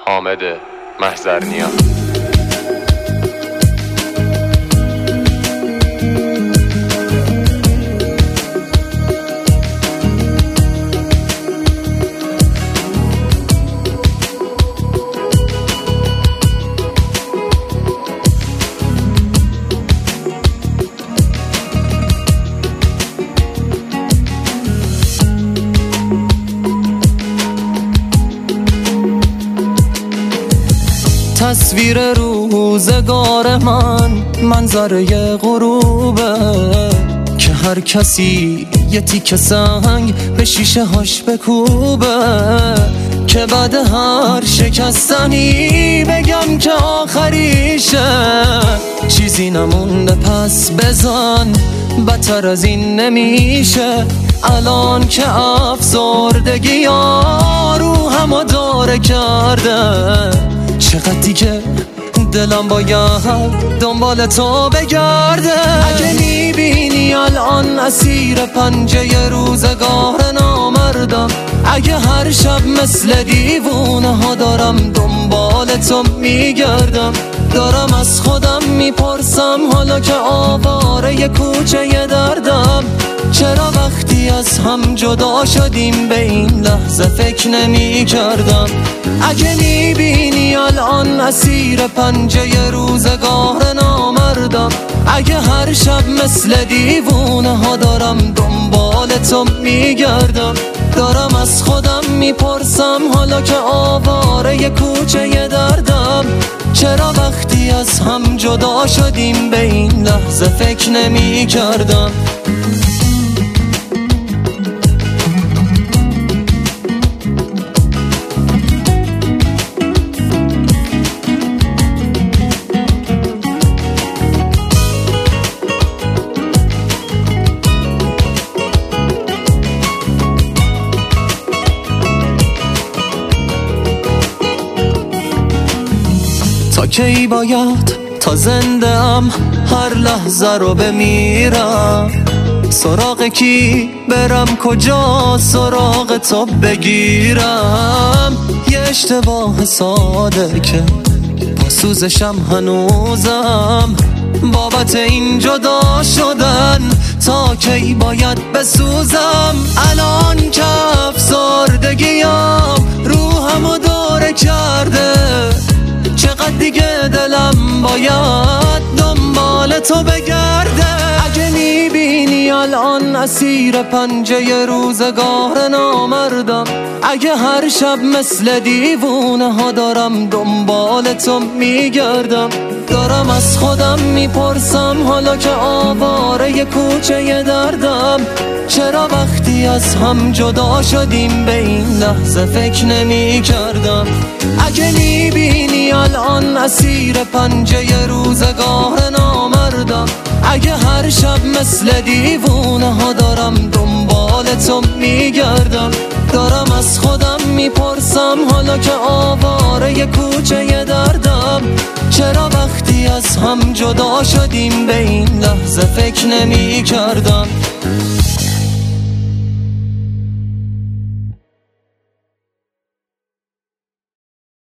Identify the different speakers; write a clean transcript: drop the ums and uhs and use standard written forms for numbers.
Speaker 1: حامد محضرنیا.
Speaker 2: تصویر روزگار من منظره غروبه که هر کسی یه تیکه سنگ به شیشه هاش بکوبه که بعد هر شکستنی بگم که آخریشه. چیزی نمونده پس بزن، بدتر از این نمیشه. الان که افسردگی ها رو همو داره کرده، چقدر دیگه دلم باید دنبال تو بگرده. اگه میبینی الان اسیر پنجه روزگار نامردم، اگه هر شب مثل دیوونه ها دارم دنبال تو میگردم، دارم از خودم میپرسم حالا که آواره کوچه دردم، چرا وقتی از هم جدا شدیم به این لحظه فکر نمی کردم. اگه میبینی الان اسیر پنجه روزگار نامردم، اگه هر شب مثل دیوونه ها دارم دنبال تو میگردم، دارم از خودم میپرسم حالا که آواره کوچه دردم، چرا وقتی از هم جدا شدیم به این لحظه فکر نمی کردم. تا کی باید تا زنده ام هر لحظه رو بمیرم؟ سراغ کی برم، کجا سراغ تو بگیرم؟ یه اشتباه ساده که با سوزشم هنوزم، بابت این جدا شدن تا کی باید بسوزم؟ الان که افسردگیام روحمو داره کرده، چقدر دیگه دلم باید دنبال تو بگرده. اگه میبینی الان اسیر پنجه روزگار نامردم، اگه هر شب مثل دیوونه ها دارم دنبال تو میگردم، دارم از خودم میپرسم حالا که آواره کوچه دردم، چرا وقتی از هم جدا شدیم به این لحظه فکر نمی کردم؟ اگه میبینی الان اسیر پنجه روزگار نامردم، اگه هر شب مثل دیوونه ها دارم دنبال تو میگردم، دارم از خودم میپرسم حالا که آواره کوچه دردم، چرا وقتی از هم جدا شدیم به این لحظه فکر نمی کردم؟